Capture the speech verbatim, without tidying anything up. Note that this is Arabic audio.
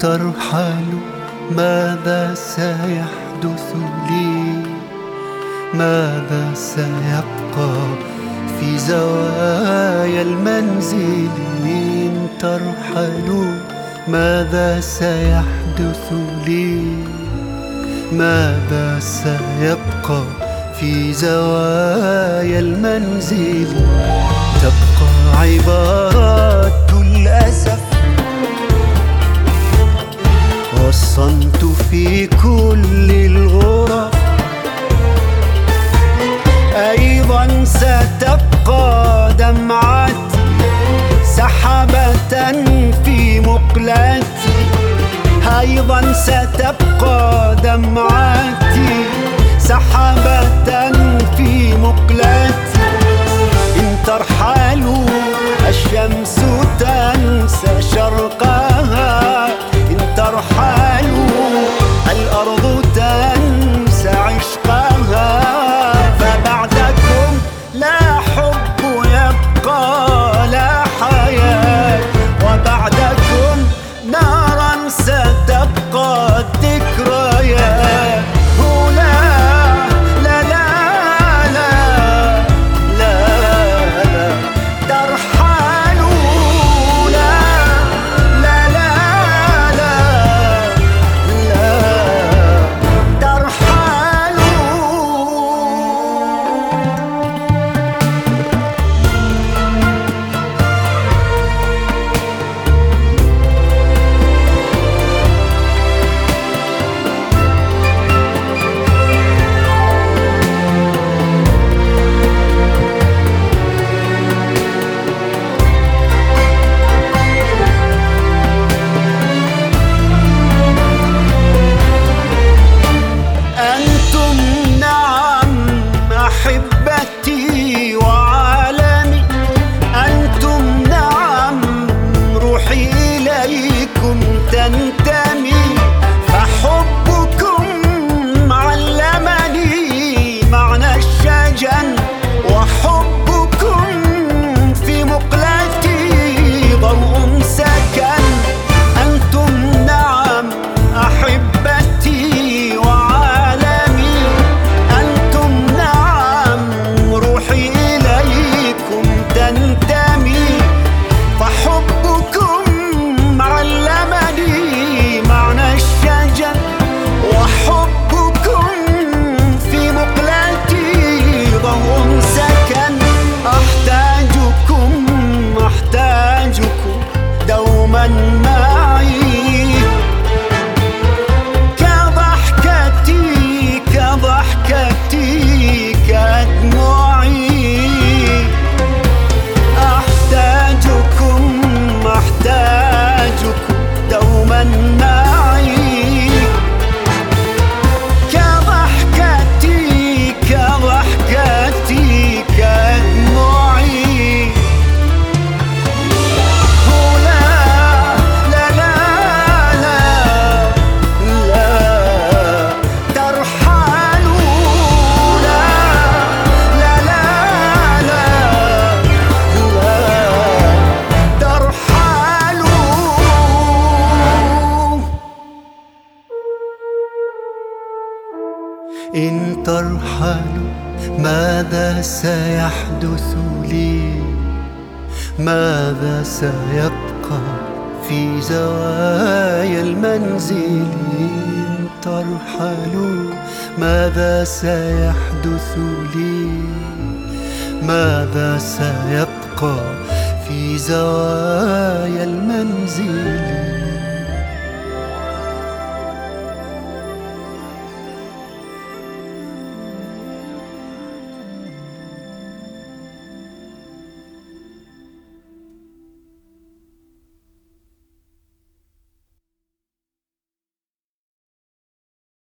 ترحل ماذا سيحدث لي؟ ماذا سيبقى في زوايا المنزل؟ إن ترحل ماذا سيحدث لي؟ ماذا سيبقى في زوايا المنزل؟ تبقى عبارات الأسف والصمت في كل الغرف. أيضا ستبقى دمعتي سحابة في مقلتي. أيضا ستبقى دمعتي سحابة في مقلتي. إن ترحلوا الشمس تنسى شرقها. إن ترحلوا الأرض تنسى عشقها. فبعدكم لا حب يبقى لا حياة، وبعدكم نارا ستبقى الذكريات. تنتمي فحبكم علمني معنى الشجن، وحبكم في مقلتي ضوء سكن. أنتم نعم أحبتي وعالمي. أنتم نعم روحي إليكم تنتمي. فحبكم علمني معنى الشجن، وحبكم في مقلتي ضوء سكن. أحتاجكم أحتاجكم دوما معي، كضحكتي كضحكتي كدموعي. أحتاجكم أحتاجكم دوما معي، كضحكتي كضحكتي كدموعي. لا لا لا لا لا ترحلوا. لا لا لا لا لا ترحلوا. إن ترحلوا ماذا سيحدث لي؟ ماذا سيبقى في زوايا المنزل؟ إن ترحلوا ماذا سيحدث لي؟ ماذا سيبقى في زوايا المنزل؟